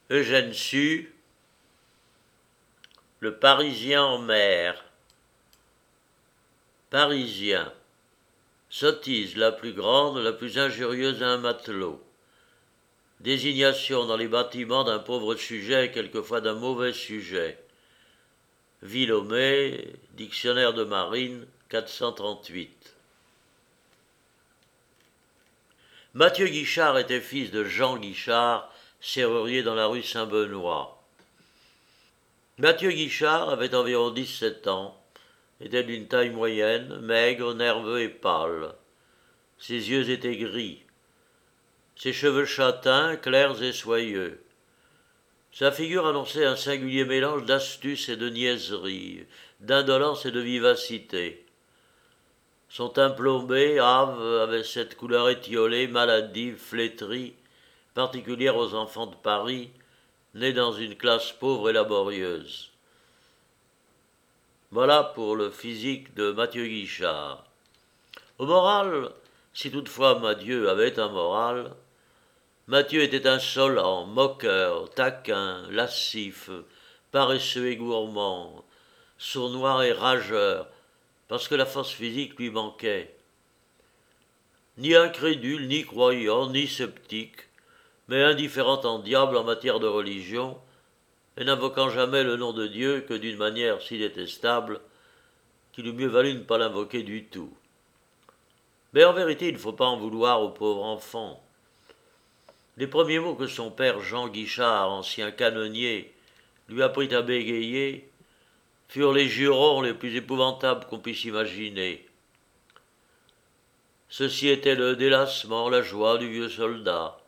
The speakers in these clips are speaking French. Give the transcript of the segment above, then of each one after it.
Eugène Sue, le Parisien en mer. Parisien. Sottise la plus grande, la plus injurieuse à un matelot. Désignation dans les bâtiments d'un pauvre sujet, quelquefois d'un mauvais sujet. Villomé, dictionnaire de marine, 438. Mathieu Guichard était fils de Jean Guichard, serrurier dans la rue Saint-Benoît. Mathieu Guichard avait environ 17 ans, était d'une taille moyenne, maigre, nerveux et pâle. Ses yeux étaient gris, ses cheveux châtains, clairs et soyeux. Sa figure annonçait un singulier mélange d'astuce et de niaiserie, d'indolence et de vivacité. Son teint plombé, hâve, avait cette couleur étiolée, maladive, flétrie, particulière aux enfants de Paris, nés dans une classe pauvre et laborieuse. Voilà pour le physique de Mathieu Guichard. Au moral, si toutefois Mathieu avait un moral, Mathieu était insolent, moqueur, taquin, lascif, paresseux et gourmand, sournois et rageur, parce que la force physique lui manquait. Ni incrédule, ni croyant, ni sceptique, mais indifférent en diable en matière de religion, et n'invoquant jamais le nom de Dieu que d'une manière si détestable qu'il eût mieux valu ne pas l'invoquer du tout. Mais en vérité, il ne faut pas en vouloir au pauvre enfant. Les premiers mots que son père Jean Guichard, ancien canonnier, lui apprit à bégayer, furent les jurons les plus épouvantables qu'on puisse imaginer. Ceci était le délassement, la joie du vieux soldat.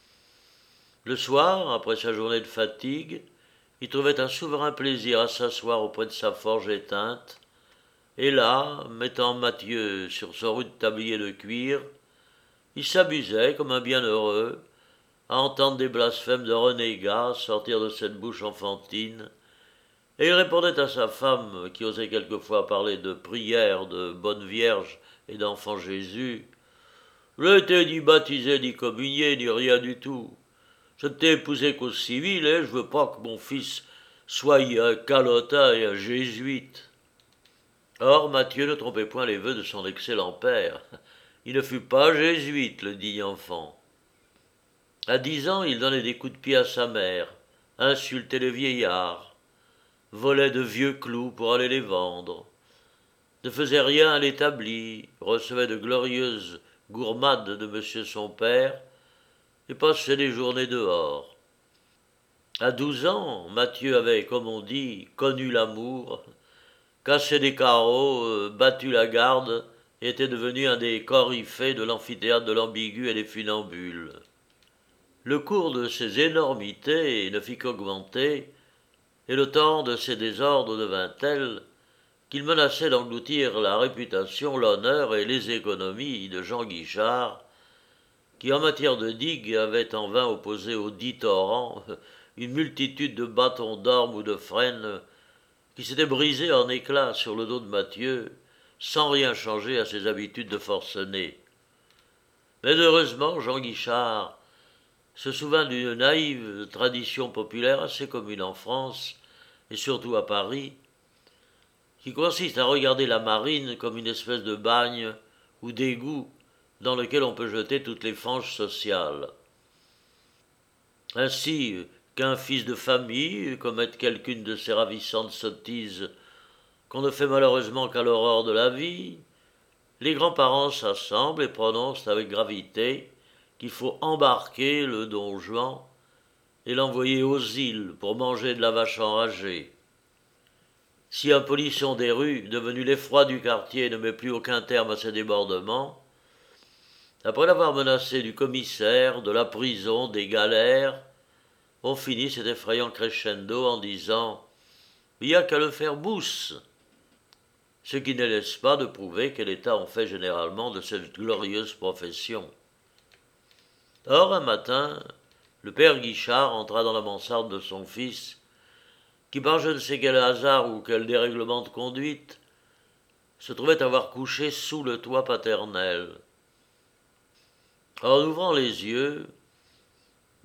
Le soir, après sa journée de fatigue, il trouvait un souverain plaisir à s'asseoir auprès de sa forge éteinte, et là, mettant Mathieu sur son rude tablier de cuir, il s'amusait, comme un bienheureux, à entendre des blasphèmes de renégats sortir de cette bouche enfantine, et il répondait à sa femme, qui osait quelquefois parler de prière, de bonne vierge et d'enfant Jésus: « Je t'ai ni baptisé, ni communié, ni rien du tout. Je ne t'ai épousé qu'au civil, et je veux pas que mon fils soit un calotin et un jésuite. » Or, Mathieu ne trompait point les vœux de son excellent père. Il ne fut pas jésuite, le digne enfant. À 10 ans, il donnait des coups de pied à sa mère, insultait les vieillards, volait de vieux clous pour aller les vendre, ne faisait rien à l'établi, recevait de glorieuses gourmades de monsieur son père, et passait les journées dehors. À 12 ans, Mathieu avait, comme on dit, connu l'amour, cassé des carreaux, battu la garde, et était devenu un des coryphées de l'amphithéâtre de l'Ambigu et des Funambules. Le cours de ces énormités ne fit qu'augmenter, et le temps de ces désordres devint tel qu'il menaçait d'engloutir la réputation, l'honneur et les économies de Jean Guichard, qui en matière de digues avait en vain opposé aux 10 torrents une multitude de bâtons d'orme ou de frênes qui s'étaient brisés en éclats sur le dos de Mathieu, sans rien changer à ses habitudes de forcené. Mais heureusement, Jean Guichard se souvint d'une naïve tradition populaire assez commune en France, et surtout à Paris, qui consiste à regarder la marine comme une espèce de bagne ou d'égout dans lequel on peut jeter toutes les fanges sociales. Ainsi, qu'un fils de famille commette quelqu'une de ces ravissantes sottises qu'on ne fait malheureusement qu'à l'aurore de la vie, les grands-parents s'assemblent et prononcent avec gravité qu'il faut embarquer le Don Juan et l'envoyer aux îles pour manger de la vache enragée. Si un polisson des rues, devenu l'effroi du quartier, ne met plus aucun terme à ces débordements, après l'avoir menacé du commissaire, de la prison, des galères, on finit cet effrayant crescendo en disant « il n'y a qu'à le faire bousse », ce qui ne laisse pas de prouver quel état on fait généralement de cette glorieuse profession. Or, un matin, le père Guichard entra dans la mansarde de son fils, qui par je ne sais quel hasard ou quel dérèglement de conduite, se trouvait avoir couché sous le toit paternel. En ouvrant les yeux,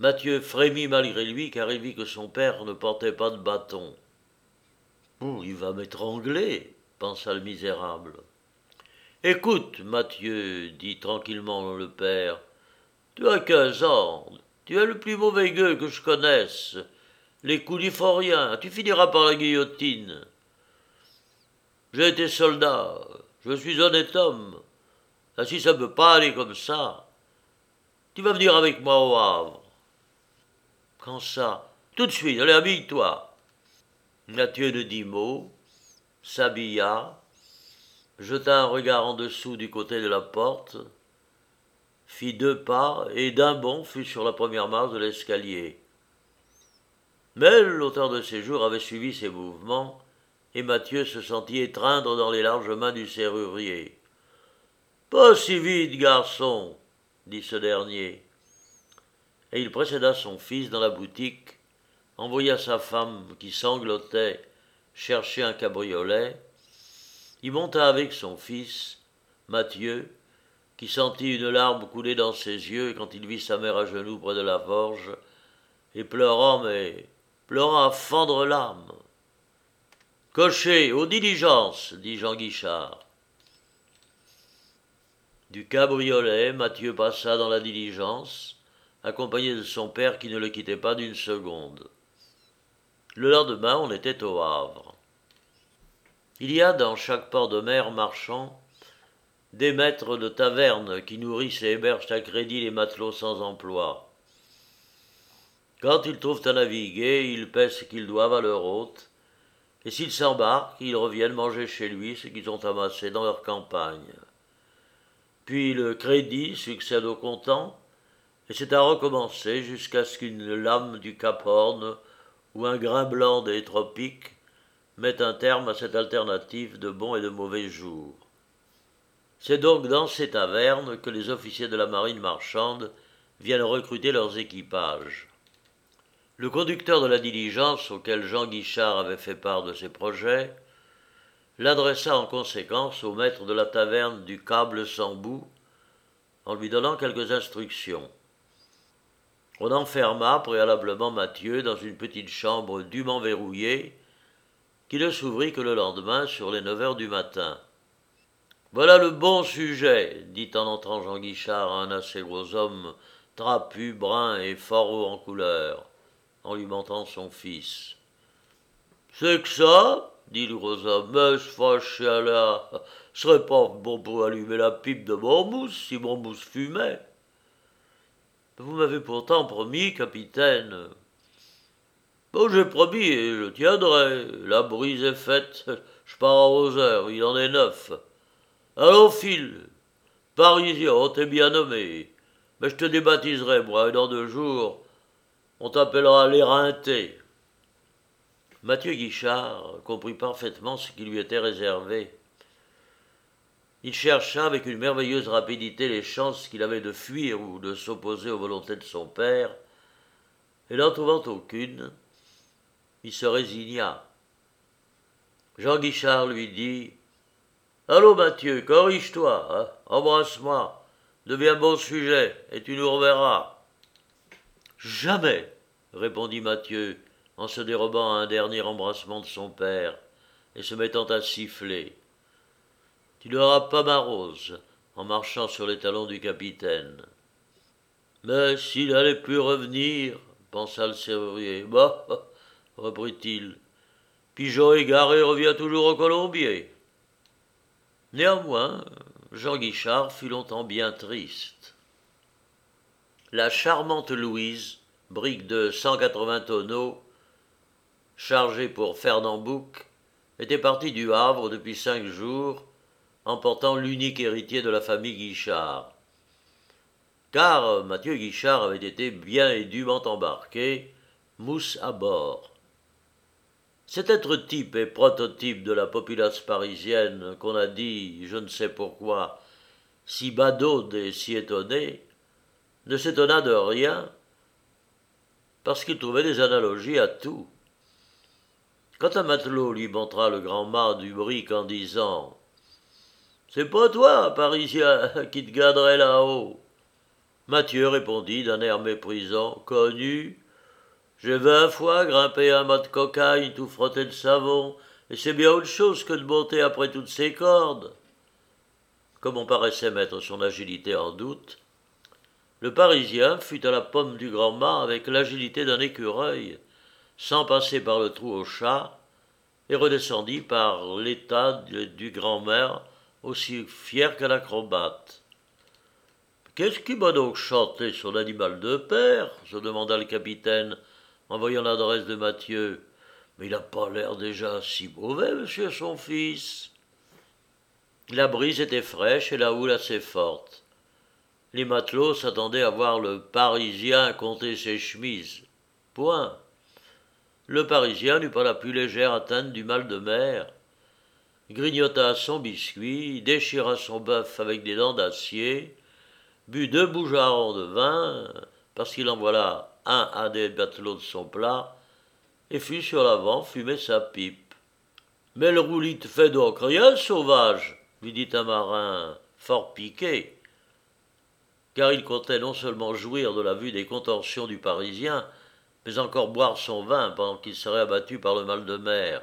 Mathieu frémit malgré lui, car il vit que son père ne portait pas de bâton. « Il va m'étrangler, pensa le misérable. Écoute, Mathieu, dit tranquillement le père, tu as 15 ans, tu es le plus mauvais gueux que je connaisse. Les coups n'y font rien, tu finiras par la guillotine. J'ai été soldat, je suis honnête homme. Si ça ne peut pas aller comme ça, tu vas venir avec moi au Havre. Quand ça? Tout de suite, allez, habille-toi. Mathieu ne dit mot, s'habilla, jeta un regard en dessous du côté de la porte, fit 2 pas et d'un bond fut sur la première marche de l'escalier. Mais l'auteur de ses jours avait suivi ses mouvements, et Mathieu se sentit étreindre dans les larges mains du serrurier. « Pas si vite, garçon, dit ce dernier. Et il précéda son fils dans la boutique, envoya sa femme, qui sanglotait, chercher un cabriolet, y monta avec son fils, Mathieu, qui sentit une larme couler dans ses yeux quand il vit sa mère à genoux près de la forge, et pleurant à fendre l'âme. « Cocher, aux diligences, dit Jean Guichard. Du cabriolet, Mathieu passa dans la diligence, accompagné de son père qui ne le quittait pas d'une seconde. Le lendemain, on était au Havre. Il y a dans chaque port de mer marchand des maîtres de taverne qui nourrissent et hébergent à crédit les matelots sans emploi. Quand ils trouvent à naviguer, ils paient ce qu'ils doivent à leur hôte, et s'ils s'embarquent, ils reviennent manger chez lui ce qu'ils ont amassé dans leur campagne. Puis le crédit succède au comptant, et c'est à recommencer jusqu'à ce qu'une lame du Cap Horn ou un grain blanc des tropiques mette un terme à cette alternative de bons et de mauvais jours. C'est donc dans ces tavernes que les officiers de la marine marchande viennent recruter leurs équipages. Le conducteur de la diligence, auquel Jean Guichard avait fait part de ses projets, l'adressa en conséquence au maître de la taverne du Câble sans bout, en lui donnant quelques instructions. On enferma préalablement Mathieu dans une petite chambre dûment verrouillée, qui ne s'ouvrit que le lendemain sur les 9 heures du matin. « Voilà le bon sujet, dit en entrant Jean Guichard à un assez gros homme, trapu, brun et fort haut en couleur, en lui montrant son fils. « C'est que ça, dit le gros homme, mais ce fâché-là serait pas bon pour allumer la pipe de Montmousse si Montmousse fumait. Vous m'avez pourtant promis, capitaine. Bon, j'ai promis et je tiendrai. La brise est faite, je pars à 11 heures, il en est 9. Allons, file. Parisien, on t'est bien nommé. Mais je te débaptiserai, moi, et dans 2 jours, on t'appellera l'éreinté. » Mathieu Guichard comprit parfaitement ce qui lui était réservé. Il chercha avec une merveilleuse rapidité les chances qu'il avait de fuir ou de s'opposer aux volontés de son père, et n'en trouvant aucune, il se résigna. Jean Guichard lui dit « Allô, Mathieu, corrige-toi, hein, embrasse-moi, deviens bon sujet, et tu nous reverras. »« Jamais, répondit Mathieu, en se dérobant à un dernier embrassement de son père, et se mettant à siffler. « Tu n'auras pas ma rose, en marchant sur les talons du capitaine. »« Mais s'il n'allait plus revenir, pensa le serrurier. Bah, reprit-il, pigeon égaré revient toujours au colombier. » Néanmoins, Jean Guichard fut longtemps bien triste. La charmante Louise, brique de 180 tonneaux, chargée pour Fernand Bouc, était partie du Havre depuis 5 jours, emportant l'unique héritier de la famille Guichard. Car Mathieu Guichard avait été bien et dûment embarqué, mousse à bord. Cet être type et prototype de la populace parisienne qu'on a dit, je ne sais pourquoi, si badaude et si étonné, ne s'étonna de rien, parce qu'il trouvait des analogies à tout. Quand un matelot lui montra le grand mât du brick en disant « C'est pas toi, Parisien, qui te garderais là-haut » Mathieu répondit d'un air méprisant. « Connu. J'ai 20 fois grimpé un mât de cocagne, tout frotté de savon, et c'est bien autre chose que de monter après toutes ces cordes. » Comme on paraissait mettre son agilité en doute, le Parisien fut à la pomme du grand mât avec l'agilité d'un écureuil, sans passer par le trou au chat, et redescendit par l'état du grand-mère, aussi fier qu'un acrobate. « Qu'est-ce qui m'a donc chanté son animal de père ?» se demanda le capitaine, en voyant l'adresse de Mathieu. « Mais il n'a pas l'air déjà si mauvais, monsieur son fils. » La brise était fraîche et la houle assez forte. Les matelots s'attendaient à voir le Parisien compter ses chemises. Point. Le Parisien n'eut pas la plus légère atteinte du mal de mer, grignota son biscuit, déchira son bœuf avec des dents d'acier, but 2 bougearons de vin, parce qu'il en voilà un à des matelots de son plat, et fut sur l'avant fumer sa pipe. « Mais le roulis te fait donc rien, sauvage ?» lui dit un marin, fort piqué, car il comptait non seulement jouir de la vue des contorsions du Parisien, mais encore boire son vin pendant qu'il serait abattu par le mal de mer.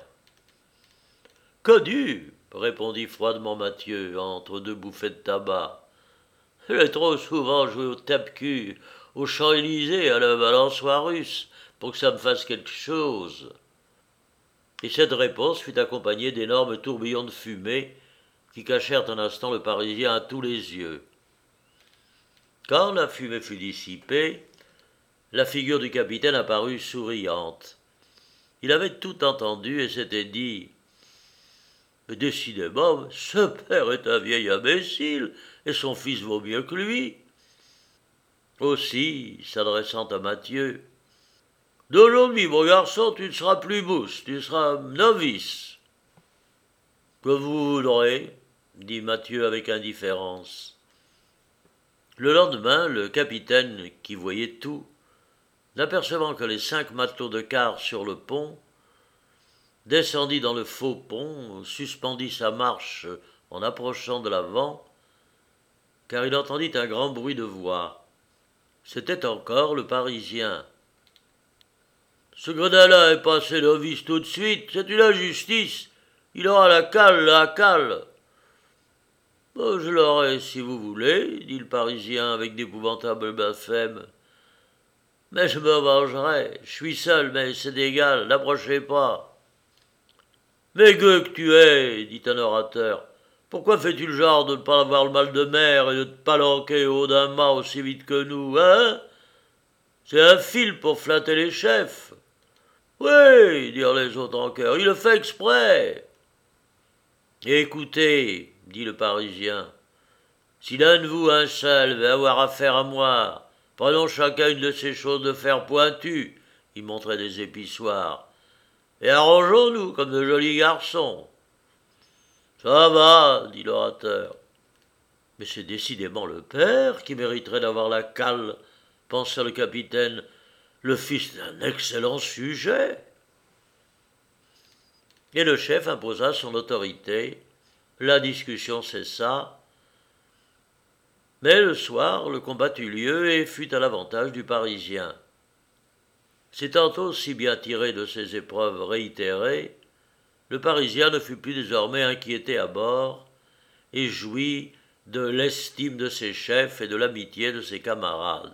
« Connu !» répondit froidement Mathieu, entre 2 bouffées de tabac. « J'ai trop souvent joué au tape-cul, aux Champs-Élysées, à la balançoire russe, pour que ça me fasse quelque chose. » Et cette réponse fut accompagnée d'énormes tourbillons de fumée qui cachèrent un instant le Parisien à tous les yeux. Quand la fumée fut dissipée, la figure du capitaine apparut souriante. Il avait tout entendu et s'était dit « Mais décidément, ce père est un vieil imbécile, et son fils vaut mieux que lui. » Aussi, s'adressant à Mathieu, « D'aujourd'hui, mon garçon, tu ne seras plus mousse, tu seras novice. »« Que vous voudrez, » dit Mathieu avec indifférence. Le lendemain, le capitaine, qui voyait tout, n'apercevant que les 5 matelots de quart sur le pont, descendit dans le faux pont, suspendit sa marche en approchant de l'avant, car il entendit un grand bruit de voix. C'était encore le Parisien. « Ce gredin-là est passé novice tout de suite, c'est une injustice. Il aura la cale. » « Je l'aurai si vous voulez, » dit le Parisien avec d'épouvantable blasphème. « Mais je me vengerai. Je suis seul, mais c'est égal, n'approchez pas. »« Mais gueux que tu es, » dit un orateur, « pourquoi fais-tu le genre de ne pas avoir le mal de mer et de te palanquer au haut d'un mât aussi vite que nous, hein? C'est un fil pour flatter les chefs. »« Oui, dirent les autres en chœur, il le fait exprès. »« Écoutez, dit le Parisien, si l'un de vous, un seul, veut avoir affaire à moi, prenons chacun une de ces choses de fer pointu, il montrait des épissoirs, et arrangeons-nous comme de jolis garçons. Ça va, dit l'orateur. Mais c'est décidément le père qui mériterait d'avoir la cale, pensa le capitaine, le fils d'un excellent sujet. Et le chef imposa son autorité. La discussion cessa, mais le soir, le combat eut lieu et fut à l'avantage du Parisien. S'étant aussi bien tiré de ces épreuves réitérées, le Parisien ne fut plus désormais inquiété à bord et jouit de l'estime de ses chefs et de l'amitié de ses camarades.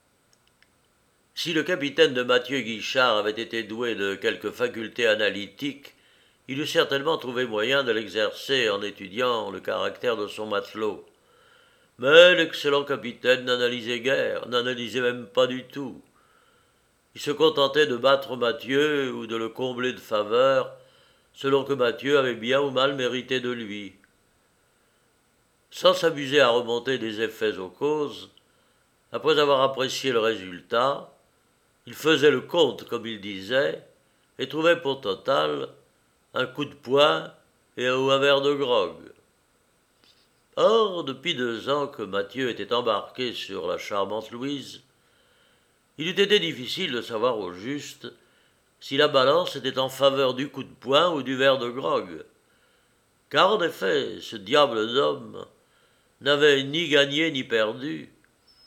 Si le capitaine de Mathieu Guichard avait été doué de quelques facultés analytiques, il eût certainement trouvé moyen de l'exercer en étudiant le caractère de son matelot. Mais l'excellent capitaine n'analysait guère, n'analysait même pas du tout. Il se contentait de battre Mathieu ou de le combler de faveurs, selon que Mathieu avait bien ou mal mérité de lui. Sans s'amuser à remonter des effets aux causes, après avoir apprécié le résultat, il faisait le compte, comme il disait, et trouvait pour total un coup de poing et un verre de grog. Or, depuis 2 ans que Mathieu était embarqué sur la charmante Louise, il eût été difficile de savoir au juste si la balance était en faveur du coup de poing ou du verre de grog, car en effet, ce diable d'homme n'avait ni gagné ni perdu.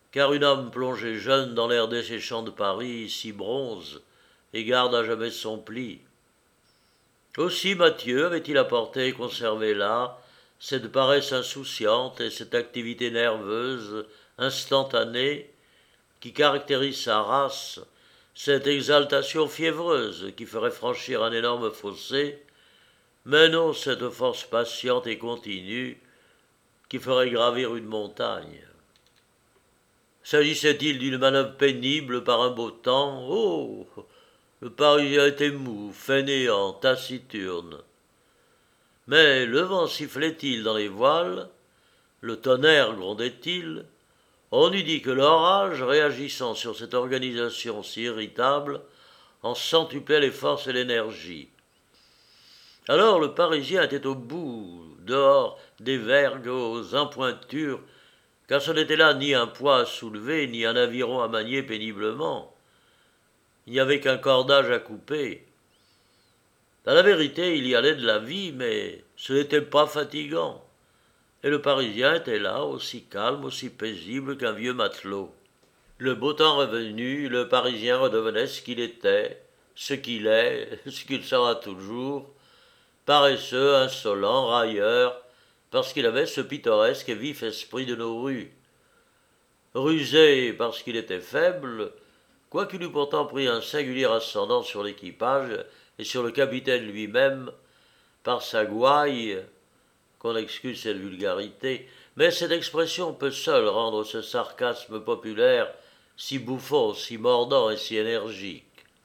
car une âme plongée jeune dans l'air desséchant de Paris s'y bronze et garde à jamais son pli. Aussi Mathieu avait-il apporté et conservé là cette paresse insouciante et cette activité nerveuse, instantanée, qui caractérise sa race, cette exaltation fiévreuse qui ferait franchir un énorme fossé, mais non cette force patiente et continue qui ferait gravir une montagne. S'agissait-il d'une manœuvre pénible par un beau temps? Oh! Le Parisien était mou, fainéant, taciturne. Mais le vent sifflait-il dans les voiles, le tonnerre grondait-il, on eût dit que l'orage, réagissant sur cette organisation si irritable, en centuplait les forces et l'énergie. Alors le Parisien était au bout, dehors des vergues aux empointures, car ce n'était là ni un poids à soulever, ni un aviron à manier péniblement. Il n'y avait qu'un cordage à couper. À la vérité, il y allait de la vie, mais ce n'était pas fatigant. Et le Parisien était là, aussi calme, aussi paisible qu'un vieux matelot. Le beau temps revenu, le Parisien redevenait ce qu'il était, ce qu'il est, ce qu'il sera toujours, paresseux, insolent, railleur, parce qu'il avait ce pittoresque et vif esprit de nos rues. Rusé parce qu'il était faible, quoiqu'il eût pourtant pris un singulier ascendant sur l'équipage et sur le capitaine lui-même, par sa gouaille, qu'on excuse cette vulgarité, mais cette expression peut seule rendre ce sarcasme populaire si bouffon, si mordant et si énergique.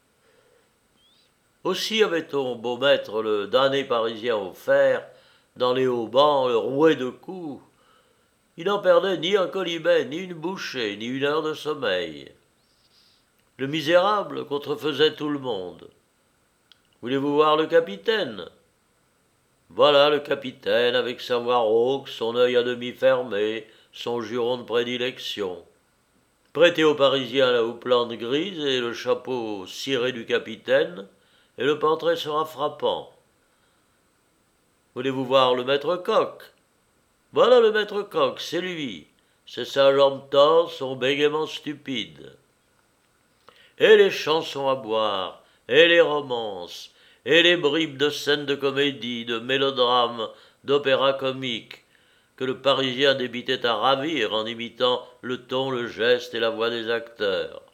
Aussi avait-on beau mettre le damné Parisien au fer, dans les hauts bancs, le rouer de coups, il n'en perdait ni un colibet, ni une bouchée, ni une heure de sommeil. Le misérable contrefaisait tout le monde. Voulez-vous voir le capitaine? Voilà le capitaine avec sa voix rauque, son œil à demi fermé, son juron de prédilection. Prêtez au Parisien la houppelande grise et le chapeau ciré du capitaine, et le portrait sera frappant. Voulez-vous voir le maître coq? Voilà le maître coq, c'est lui. C'est sa jambe torse, son bégaiement stupide. Et les chansons à boire, et les romances, et les bribes de scènes de comédie, de mélodrames, d'opéra comique, que le Parisien débitait à ravir en imitant le ton, le geste et la voix des acteurs.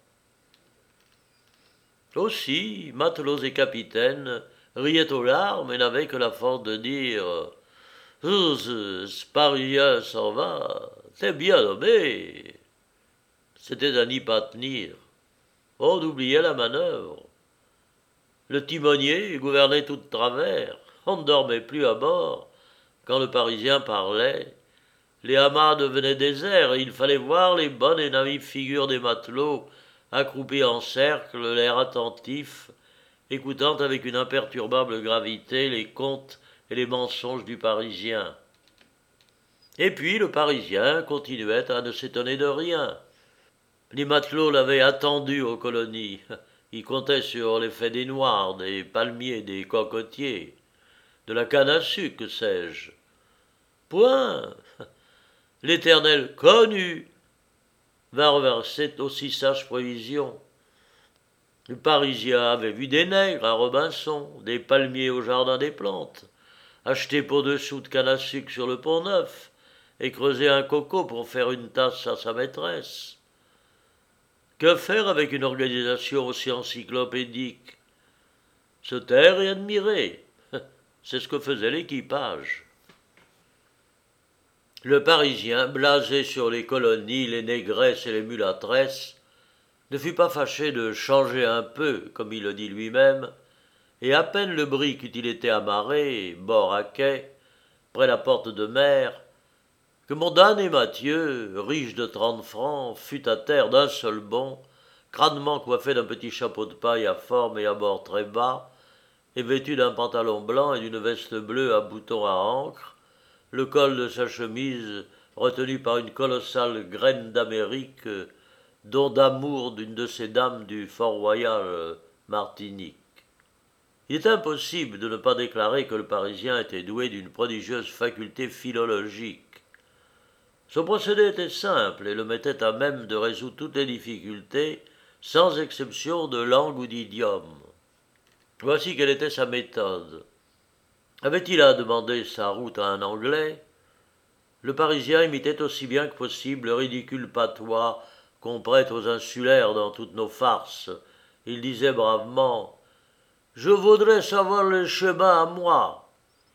Aussi, matelots et capitaines riaient aux larmes et n'avaient que la force de dire « Ce Parisien s'en va, t'es bien nommé !» C'était à n'y pas tenir. On oubliait la manœuvre. Le timonier gouvernait tout de travers. On ne dormait plus à bord. Quand le Parisien parlait, les amas devenaient déserts et il fallait voir les bonnes et naïves figures des matelots accroupis en cercle, l'air attentif, écoutant avec une imperturbable gravité les contes et les mensonges du Parisien. Et puis le Parisien continuait à ne s'étonner de rien. Les matelots l'avaient attendu aux colonies. Ils comptaient sur l'effet des noirs, des palmiers, des cocotiers, de la canne à sucre, que sais-je. Point. L'Éternel connu va reverser aussi sage prévision. Le Parisien avait vu des nègres à Robinson, des palmiers au jardin des plantes, acheter pour 2 sous de canne à sucre sur le Pont-Neuf et creuser un coco pour faire une tasse à sa maîtresse. Que faire avec une organisation aussi encyclopédique? Se taire et admirer. C'est ce que faisait l'équipage. Le Parisien, blasé sur les colonies, les négresses et les mulâtresses, ne fut pas fâché de changer un peu, comme il le dit lui-même, et à peine le brick eut-il été amarré, bord à quai, près la porte de mer, que mon damné Mathieu, riche de 30 francs, fut à terre d'un seul bond, crânement coiffé d'un petit chapeau de paille à forme et à bord très bas, et vêtu d'un pantalon blanc et d'une veste bleue à boutons à encre, le col de sa chemise retenu par une colossale graine d'Amérique, don d'amour d'une de ces dames du Fort Royal Martinique. Il est impossible de ne pas déclarer que le Parisien était doué d'une prodigieuse faculté philologique. Son procédé était simple et le mettait à même de résoudre toutes les difficultés, sans exception de langue ou d'idiome. Voici quelle était sa méthode. Avait-il à demander sa route à un Anglais? Le Parisien imitait aussi bien que possible le ridicule patois qu'on prête aux insulaires dans toutes nos farces. Il disait bravement « Je voudrais savoir le chemin à moi ».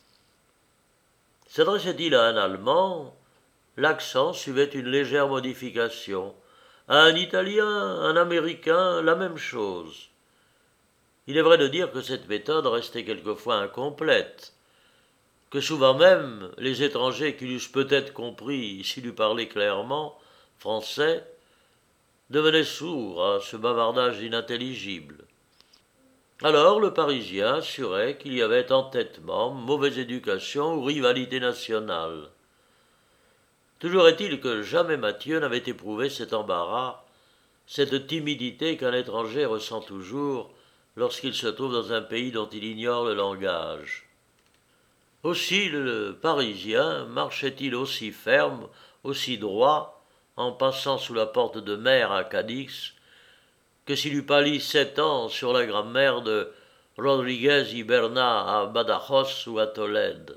S'adressait-il à un Allemand? L'accent suivait une légère modification. À un Italien, un Américain, la même chose. Il est vrai de dire que cette méthode restait quelquefois incomplète, que souvent même les étrangers qui l'eussent peut-être compris s'il eût parlé clairement, français, devenaient sourds à ce bavardage inintelligible. Alors le Parisien assurait qu'il y avait entêtement, mauvaise éducation ou rivalité nationale. Toujours est-il que jamais Mathieu n'avait éprouvé cet embarras, cette timidité qu'un étranger ressent toujours lorsqu'il se trouve dans un pays dont il ignore le langage. Aussi le Parisien marchait-il aussi ferme, aussi droit, en passant sous la porte de mer à Cadix, que s'il eût pâli 7 ans sur la grammaire de Rodriguez y Berna à Badajoz ou à Tolède.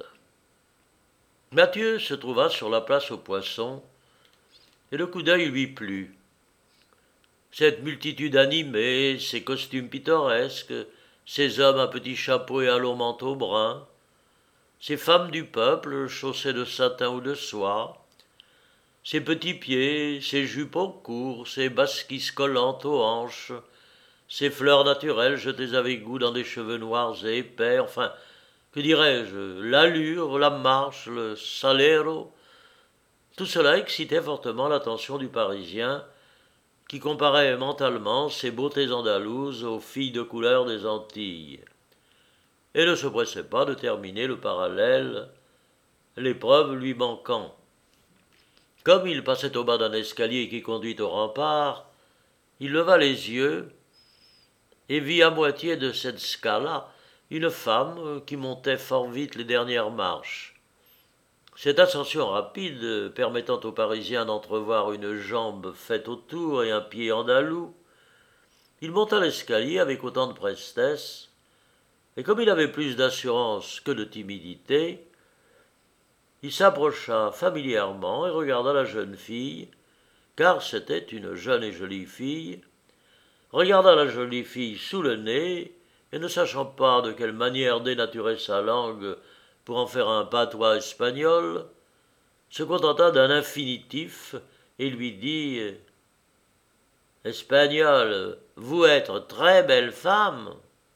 Mathieu se trouva sur la place aux poissons, et le coup d'œil lui plut. Cette multitude animée, ces costumes pittoresques, ces hommes à petits chapeaux et à longs manteaux bruns, ces femmes du peuple chaussées de satin ou de soie, ces petits pieds, ces jupons courts, ces basquisses collantes aux hanches, ces fleurs naturelles jetées avec goût dans des cheveux noirs et épais, enfin, que dirais-je, l'allure, la marche, le salero, tout cela excitait fortement l'attention du Parisien, qui comparait mentalement ces beautés andalouses aux filles de couleur des Antilles, et ne se pressait pas de terminer le parallèle, l'épreuve lui manquant. Comme il passait au bas d'un escalier qui conduit au rempart, il leva les yeux et vit à moitié de cette scala une femme qui montait fort vite les dernières marches. Cette ascension rapide, permettant aux Parisiens d'entrevoir une jambe faite autour et un pied andalou, il monta l'escalier avec autant de prestesse, et comme il avait plus d'assurance que de timidité, il s'approcha familièrement et regarda la jeune fille, car c'était une jeune et jolie fille, regarda la jolie fille sous le nez, et ne sachant pas de quelle manière dénaturer sa langue pour en faire un patois espagnol, se contenta d'un infinitif et lui dit « Espagnol, vous êtes très belle femme ?»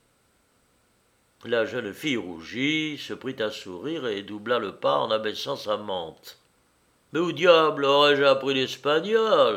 La jeune fille rougit, se prit à sourire et doubla le pas en abaissant sa mante. « Mais où diable aurais-je appris l'espagnol ?»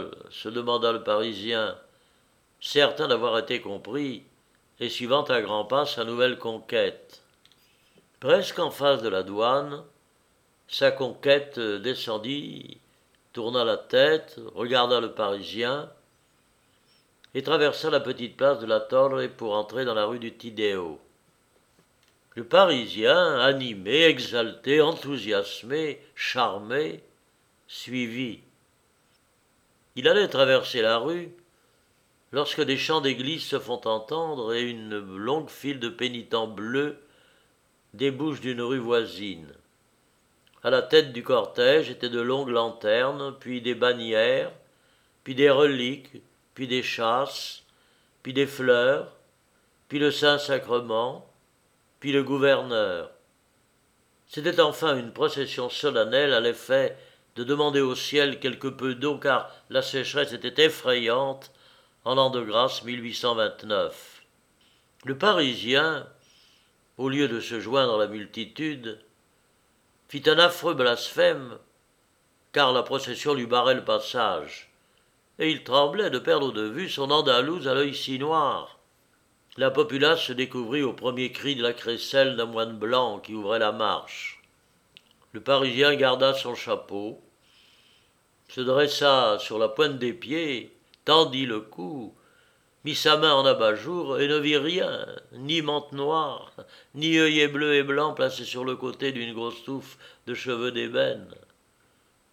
se demanda le Parisien, certain d'avoir été compris, et suivant à grands pas sa nouvelle conquête. Presque en face de la douane, sa conquête descendit, tourna la tête, regarda le Parisien, et traversa la petite place de la Torre pour entrer dans la rue du Tideo. Le Parisien, animé, exalté, enthousiasmé, charmé, suivit. Il allait traverser la rue lorsque des chants d'église se font entendre et une longue file de pénitents bleus débouche d'une rue voisine. À la tête du cortège étaient de longues lanternes, puis des bannières, puis des reliques, puis des châsses, puis des fleurs, puis le Saint-Sacrement, puis le gouverneur. C'était enfin une procession solennelle à l'effet de demander au ciel quelque peu d'eau, car la sécheresse était effrayante en l'an de grâce 1829. Le Parisien, au lieu de se joindre à la multitude, fit un affreux blasphème, car la procession lui barrait le passage, et il tremblait de perdre de vue son Andalouse à l'œil si noir. La populace se découvrit au premier cri de la crécelle d'un moine blanc qui ouvrait la marche. Le Parisien garda son chapeau, se dressa sur la pointe des pieds, tendit le cou, mit sa main en abat-jour et ne vit rien, ni mante noire, ni œillet bleu et blanc placé sur le côté d'une grosse touffe de cheveux d'ébène.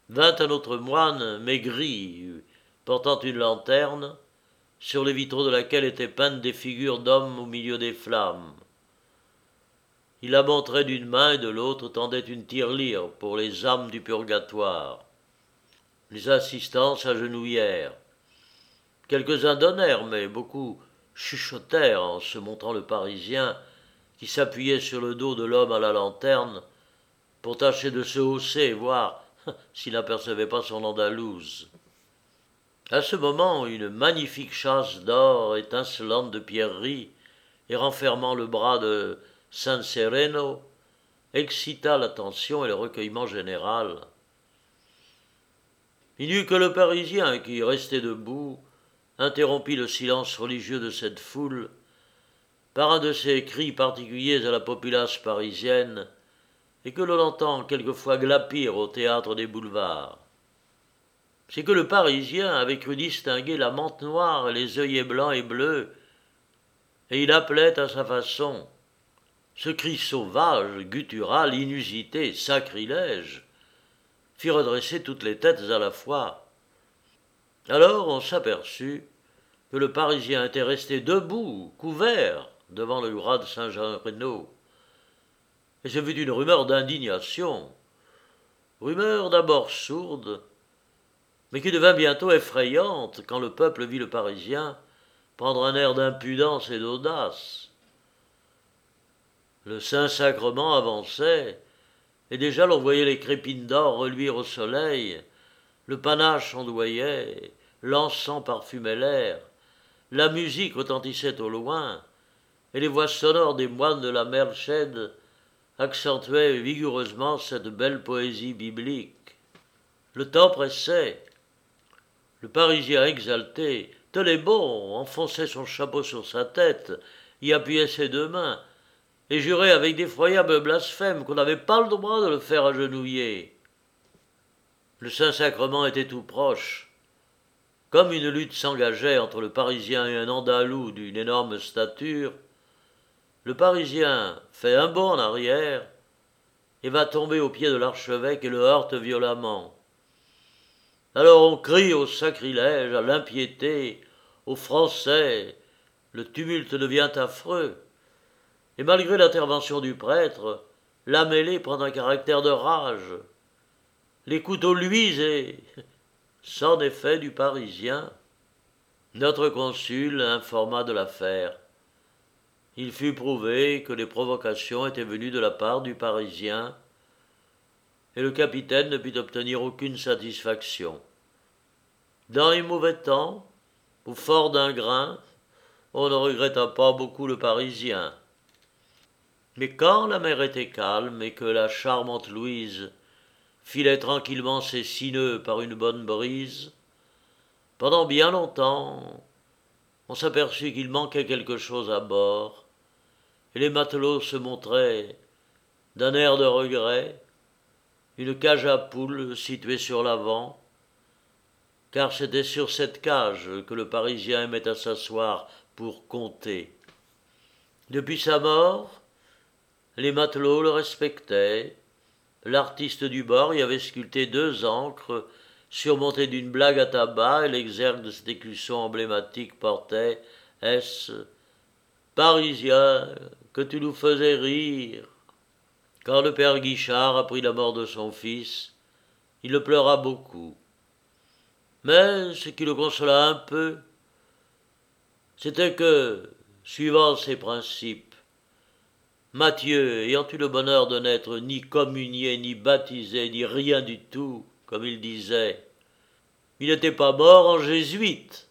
vint un autre moine, maigri, portant une lanterne, sur les vitraux de laquelle étaient peintes des figures d'hommes au milieu des flammes. Il la montrait d'une main et de l'autre tendait une tirelire pour les âmes du purgatoire. Les assistants s'agenouillèrent. Quelques-uns donnèrent, mais beaucoup chuchotèrent en se montrant le Parisien qui s'appuyait sur le dos de l'homme à la lanterne pour tâcher de se hausser et voir s'il n'apercevait pas son andalouse. À ce moment, une magnifique châsse d'or étincelante de pierreries et renfermant le bras de San Sereno excita l'attention et le recueillement général. Il n'y eut que le Parisien qui, resté debout, interrompit le silence religieux de cette foule par un de ces cris particuliers à la populace parisienne et que l'on entend quelquefois glapir au théâtre des boulevards. C'est que le Parisien avait cru distinguer la mante noire et les œillets blancs et bleus, et il appelait à sa façon. Ce cri sauvage, guttural, inusité, sacrilège, fit redresser toutes les têtes à la fois. Alors on s'aperçut que le Parisien était resté debout, couvert, devant le bras de Saint-Jean-Reno. Et ce fut une rumeur d'indignation, rumeur d'abord sourde, mais qui devint bientôt effrayante quand le peuple vit le Parisien prendre un air d'impudence et d'audace. Le Saint-Sacrement avançait, et déjà l'on voyait les crépines d'or reluire au soleil, le panache ondoyait, l'encens parfumait l'air, la musique retentissait au loin, et les voix sonores des moines de la Merced accentuaient vigoureusement cette belle poésie biblique. Le temps pressait. Le Parisien exalté, tenait bon, enfonçait son chapeau sur sa tête, y appuyait ses deux mains, et jurait avec d'effroyables blasphèmes qu'on n'avait pas le droit de le faire agenouiller. Le Saint-Sacrement était tout proche. Comme une lutte s'engageait entre le Parisien et un Andalou d'une énorme stature, le Parisien fait un bond en arrière et va tomber aux pieds de l'archevêque et le heurte violemment. Alors on crie au sacrilège, à l'impiété, aux Français, le tumulte devient affreux, et malgré l'intervention du prêtre, la mêlée prend un caractère de rage. Les couteaux luisent et, c'en est fait du Parisien. Notre consul informa de l'affaire. Il fut prouvé que les provocations étaient venues de la part du Parisien, et le capitaine ne put obtenir aucune satisfaction. Dans les mauvais temps, ou fort d'un grain, on ne regretta pas beaucoup le Parisien. Mais quand la mer était calme et que la charmante Louise filait tranquillement ses 6 nœuds par une bonne brise, pendant bien longtemps, on s'aperçut qu'il manquait quelque chose à bord, et les matelots se montraient, d'un air de regret, une cage à poules située sur l'avant, car c'était sur cette cage que le Parisien aimait à s'asseoir pour compter. Depuis sa mort, les matelots le respectaient. L'artiste du bord y avait sculpté 2 ancres surmontées d'une blague à tabac, et l'exergue de cet écusson emblématique portait « S. Parisien, que tu nous faisais rire ». Quand le père Guichard apprit la mort de son fils, il le pleura beaucoup. Mais ce qui le consola un peu, c'était que, suivant ses principes, Mathieu, ayant eu le bonheur de n'être ni communié, ni baptisé, ni rien du tout, comme il disait, il n'était pas mort en jésuite.